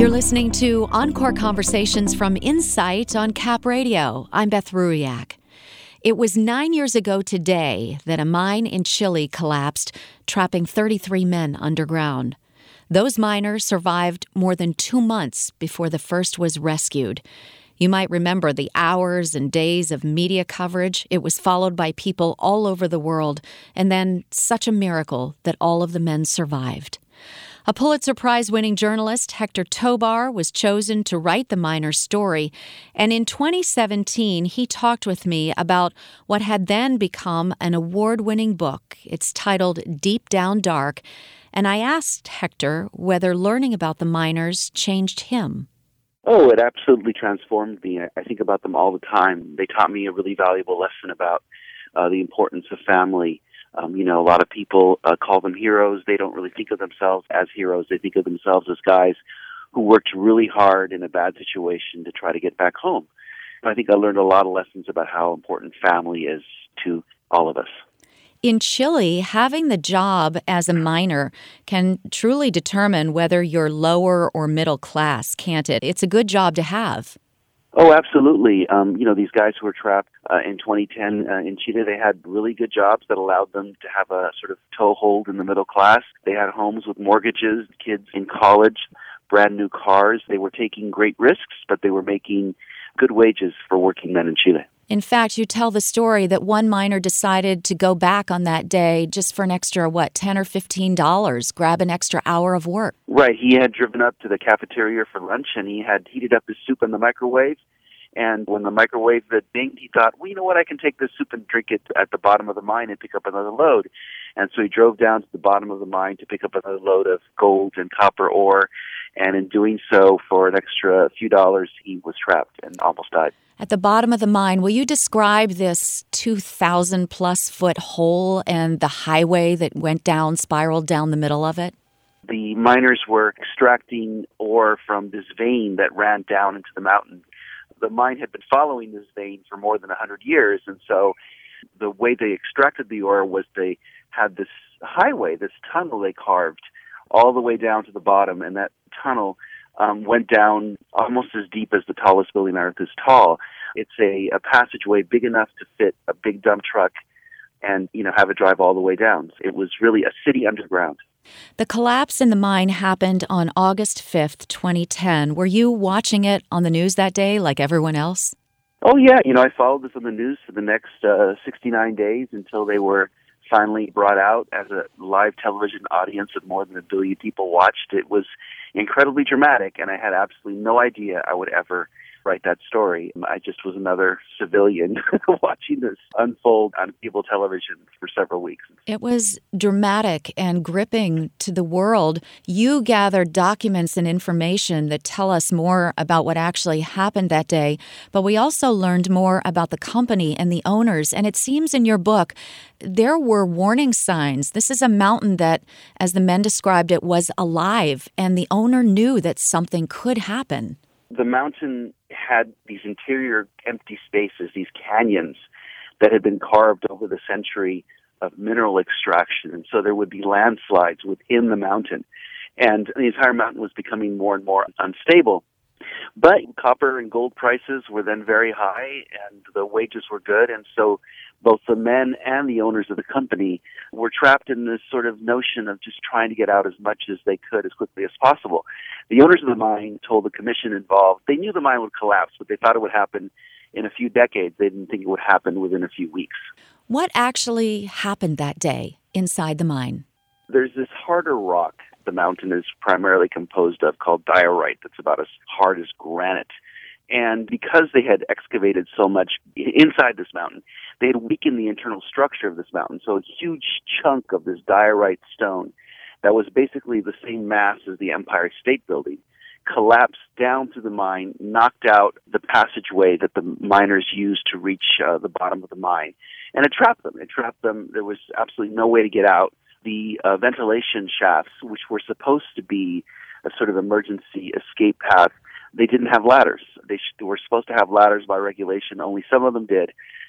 You're listening to Encore Conversations from Insight on Cap Radio. I'm Beth Ruiak. It was 9 years ago today that a mine in Chile collapsed, trapping 33 men underground. Those miners survived more than 2 months before the first was rescued. You might remember the hours and days of media coverage. It was followed by people all over the world, and then such a miracle that all of the men survived. A Pulitzer Prize-winning journalist, Hector Tobar, was chosen to write the miner's story, and in 2017, he talked with me about what had then become an award-winning book. It's titled Deep Down Dark, and I asked Hector whether learning about the miners changed him. Oh, it absolutely transformed me. I think about them all the time. They taught me a really valuable lesson about the importance of family. A lot of people call them heroes. They don't really think of themselves as heroes. They think of themselves as guys who worked really hard in a bad situation to try to get back home. And I think I learned a lot of lessons about how important family is to all of us. In Chile, having the job as a miner can truly determine whether you're lower or middle class, can't it? It's a good job to have. Oh, absolutely. These guys who were trapped in 2010 in Chile, they had really good jobs that allowed them to have a sort of toehold in the middle class. They had homes with mortgages, kids in college, brand new cars. They were taking great risks, but they were making good wages for working men in Chile. In fact, you tell the story that one miner decided to go back on that day just for an extra, $10 or $15, grab an extra hour of work. Right. He had driven up to the cafeteria for lunch, and he had heated up his soup in the microwave. And when the microwave had dinged, he thought, well, you know what, I can take this soup and drink it at the bottom of the mine and pick up another load. And so he drove down to the bottom of the mine to pick up another load of gold and copper ore. And in doing so, for an extra few dollars, he was trapped and almost died. At the bottom of the mine, will you describe this 2,000-plus foot hole and the highway that spiraled down the middle of it? The miners were extracting ore from this vein that ran down into the mountain. The mine had been following this vein for more than 100 years, and so the way they extracted the ore was they had this highway, this tunnel they carved all the way down to the bottom, and that tunnel went down almost as deep as the tallest building on Earth is tall. It's a passageway big enough to fit a big dump truck and, have it drive all the way down. It was really a city underground. The collapse in the mine happened on August 5th, 2010. Were you watching it on the news that day like everyone else? Oh, yeah. I followed this on the news for the next 69 days until they were finally brought out as a live television audience of more than 1 billion people watched. It was incredibly dramatic, and I had absolutely no idea I would ever write that story. I just was another civilian watching this unfold on cable television for several weeks. It was dramatic and gripping to the world. You gathered documents and information that tell us more about what actually happened that day, but we also learned more about the company and the owners, and it seems in your book there were warning signs. This is a mountain that, as the men described it, was alive, and the owner knew that something could happen. The mountain had these interior empty spaces, these canyons that had been carved over the century of mineral extraction. And so there would be landslides within the mountain. And the entire mountain was becoming more and more unstable. But copper and gold prices were then very high, and the wages were good. And so both the men and the owners of the company were trapped in this sort of notion of just trying to get out as much as they could as quickly as possible. The owners of the mine told the commission involved they knew the mine would collapse, but they thought it would happen in a few decades. They didn't think it would happen within a few weeks. What actually happened that day inside the mine? There's this harder rock the mountain is primarily composed of called diorite that's about as hard as granite. And because they had excavated so much inside this mountain, they had weakened the internal structure of this mountain. So a huge chunk of this diorite stone that was basically the same mass as the Empire State Building collapsed down through the mine, knocked out the passageway that the miners used to reach the bottom of the mine. And it trapped them. There was absolutely no way to get out. The ventilation shafts, which were supposed to be a sort of emergency escape path, they didn't have ladders. They were supposed to have ladders by regulation. Only some of them did.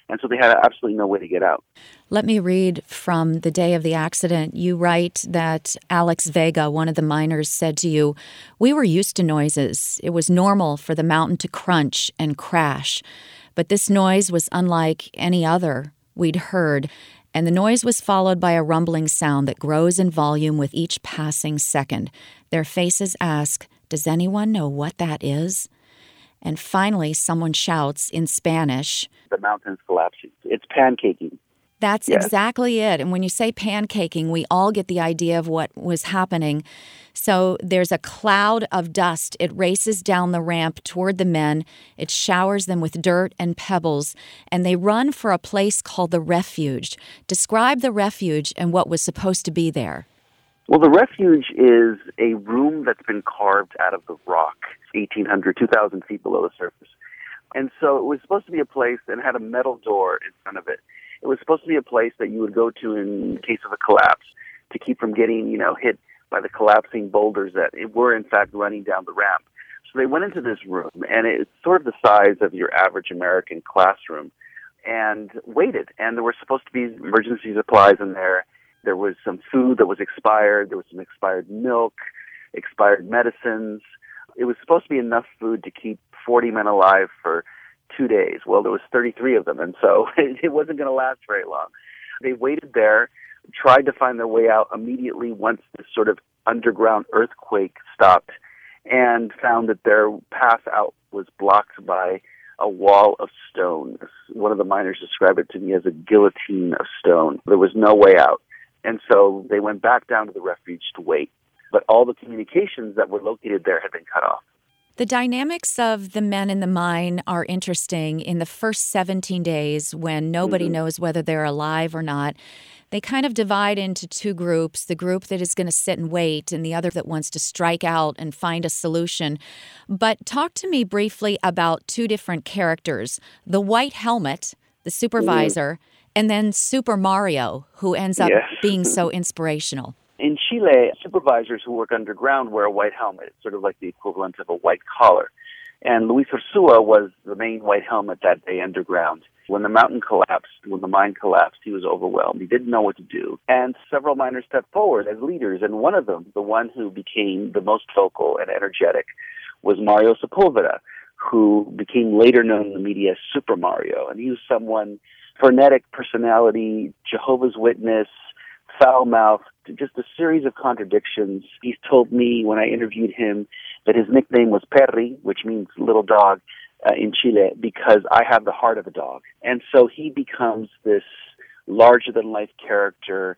And so they had absolutely no way to get out. Let me read from the day of the accident. You write that Alex Vega, one of the miners, said to you, "We were used to noises. It was normal for the mountain to crunch and crash. But this noise was unlike any other we'd heard, and the noise was followed by a rumbling sound that grows in volume with each passing second. Their faces ask, 'Does anyone know what that is?' And finally, someone shouts in Spanish, 'The mountain's collapsing.' It's pancaking." That's exactly it. And when you say pancaking, we all get the idea of what was happening. So there's a cloud of dust. It races down the ramp toward the men. It showers them with dirt and pebbles, and they run for a place called the refuge. Describe the refuge and what was supposed to be there. Well, the refuge is a room that's been carved out of the rock, 1,800, 2,000 feet below the surface. And so it was supposed to be a place that had a metal door in front of it. It was supposed to be a place that you would go to in case of a collapse to keep from getting, hit by the collapsing boulders that were, in fact, running down the ramp. So they went into this room, and it's sort of the size of your average American classroom, and waited. And there were supposed to be emergency supplies in there. There was some food that was expired. There was some expired milk, expired medicines. It was supposed to be enough food to keep 40 men alive for 2 days. Well, there was 33 of them, and so it wasn't going to last very long. They waited there, tried to find their way out immediately once this sort of underground earthquake stopped, and found that their path out was blocked by a wall of stone. One of the miners described it to me as a guillotine of stone. There was no way out. And so they went back down to the refuge to wait. But all the communications that were located there had been cut off. The dynamics of the men in the mine are interesting. In the first 17 days, when nobody knows whether they're alive or not, they kind of divide into two groups, the group that is going to sit and wait and the other that wants to strike out and find a solution. But talk to me briefly about two different characters, the white helmet, the supervisor, and then Super Mario, who ends up being so inspirational. In Chile, supervisors who work underground wear a white helmet. It's sort of like the equivalent of a white collar. And Luis Ursua was the main white helmet that day underground. When the mountain collapsed, when the mine collapsed, he was overwhelmed. He didn't know what to do. And several miners stepped forward as leaders. And one of them, the one who became the most vocal and energetic, was Mario Sepulveda, who became later known in the media as Super Mario. And he was someone, frenetic personality, Jehovah's Witness, foul-mouthed, just a series of contradictions. He's told me when I interviewed him that his nickname was Perry, which means little dog in Chile, because I have the heart of a dog. And so he becomes this larger-than-life character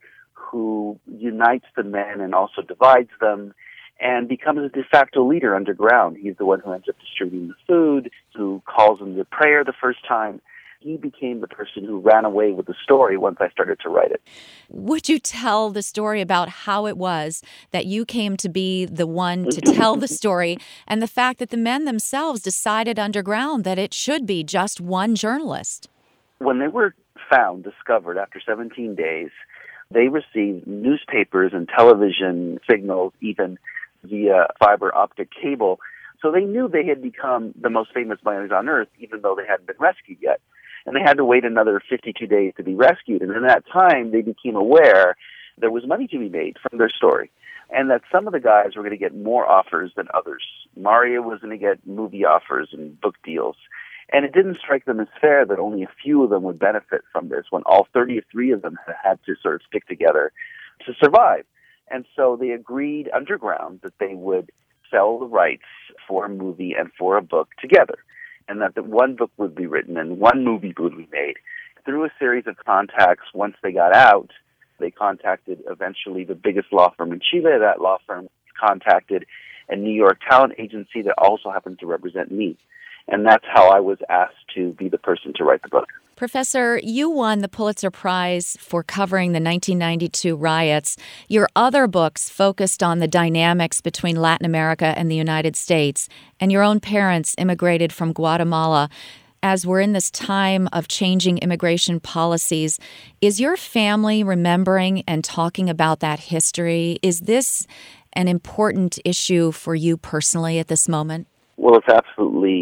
who unites the men and also divides them and becomes a de facto leader underground. He's the one who ends up distributing the food, who calls them to prayer the first time. He became the person who ran away with the story once I started to write it. Would you tell the story about how it was that you came to be the one to tell the story and the fact that the men themselves decided underground that it should be just one journalist? When they were discovered after 17 days, they received newspapers and television signals, even via fiber optic cable. So they knew they had become the most famous miners on Earth, even though they hadn't been rescued yet. And they had to wait another 52 days to be rescued. And in that time, they became aware there was money to be made from their story, and that some of the guys were going to get more offers than others. Mario was going to get movie offers and book deals. And it didn't strike them as fair that only a few of them would benefit from this when all 33 of them had to sort of stick together to survive. And so they agreed underground that they would sell the rights for a movie and for a book together, and that the one book would be written and one movie would be made. Through a series of contacts, once they got out, they contacted eventually the biggest law firm in Chile. That law firm contacted a New York talent agency that also happened to represent me. And that's how I was asked to be the person to write the book. Professor, you won the Pulitzer Prize for covering the 1992 riots. Your other books focused on the dynamics between Latin America and the United States, and your own parents immigrated from Guatemala. As we're in this time of changing immigration policies, is your family remembering and talking about that history? Is this an important issue for you personally at this moment? Well, it's absolutely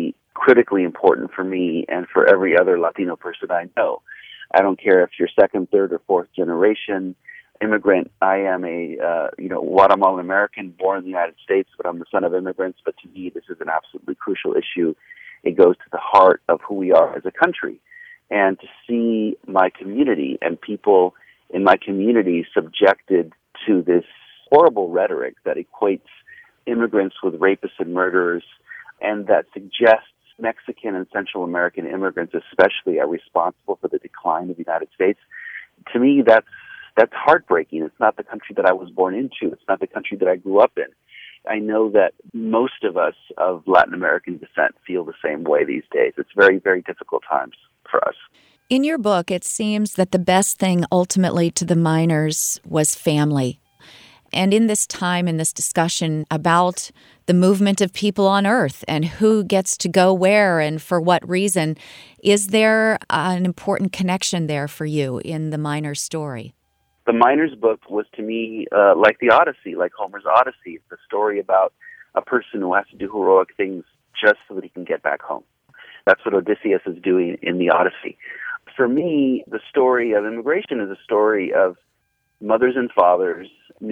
critically important for me and for every other Latino person I know. I don't care if you're second, third, or fourth generation immigrant. I am a Guatemalan American born in the United States, but I'm the son of immigrants. But to me, this is an absolutely crucial issue. It goes to the heart of who we are as a country. And to see my community and people in my community subjected to this horrible rhetoric that equates immigrants with rapists and murderers, and that suggests Mexican and Central American immigrants especially are responsible for the decline of the United States, to me that's heartbreaking. It's not the country that I was born into. It's not the country that I grew up in. I know that most of us of Latin American descent feel the same way these days. It's very, very difficult times for us. In your book, it seems that the best thing ultimately to the miners was family. And in this time, in this discussion about the movement of people on Earth and who gets to go where and for what reason, is there an important connection there for you in the miner's story? The Miner's book was to me like the Odyssey, like Homer's Odyssey. It's a story about a person who has to do heroic things just so that he can get back home. That's what Odysseus is doing in the Odyssey. For me, the story of immigration is a story of mothers and fathers,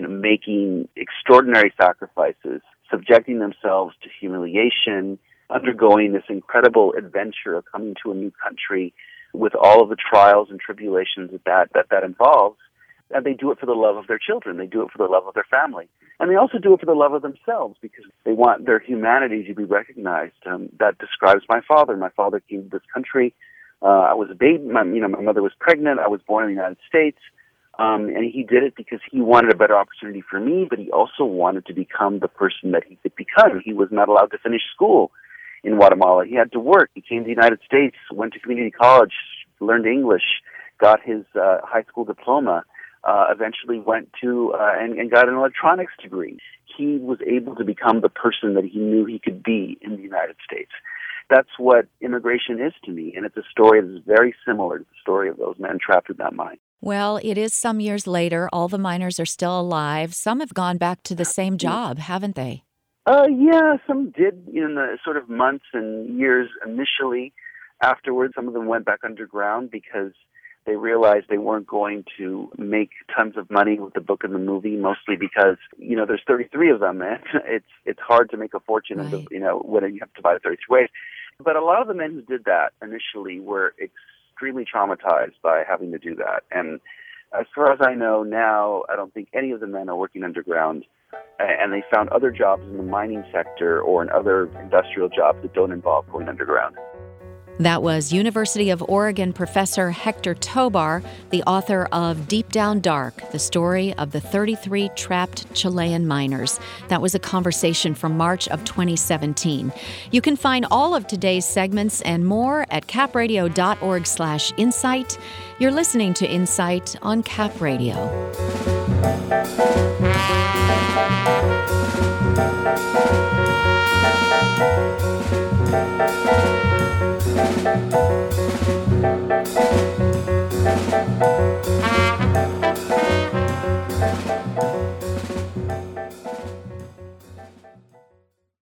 making extraordinary sacrifices, subjecting themselves to humiliation, undergoing this incredible adventure of coming to a new country with all of the trials and tribulations that involves. And they do it for the love of their children. They do it for the love of their family. And they also do it for the love of themselves because they want their humanity to be recognized. That describes my father. My father came to this country. I was a baby. My mother was pregnant. I was born in the United States. And he did it because he wanted a better opportunity for me, but he also wanted to become the person that he could become. He was not allowed to finish school in Guatemala. He had to work. He came to the United States, went to community college, learned English, got his high school diploma, eventually went to and got an electronics degree. He was able to become the person that he knew he could be in the United States. That's what immigration is to me, and it's a story that is very similar to the story of those men trapped in that mine. Well, it is some years later. All the miners are still alive. Some have gone back to the same job, haven't they? Yeah, some did in the sort of months and years initially. Afterwards, some of them went back underground because they realized they weren't going to make tons of money with the book and the movie, mostly because, there's 33 of them, and it's hard to make a fortune, right, when you have to divide it 33 ways. But a lot of the men who did that initially were extremely traumatized by having to do that. And as far as I know now, I don't think any of the men are working underground, and they found other jobs in the mining sector or in other industrial jobs that don't involve going underground. That was University of Oregon professor Hector Tobar, the author of Deep Down Dark, the story of the 33 trapped Chilean miners. That was a conversation from March of 2017. You can find all of today's segments and more at capradio.org/insight. You're listening to Insight on Cap Radio. Thank you.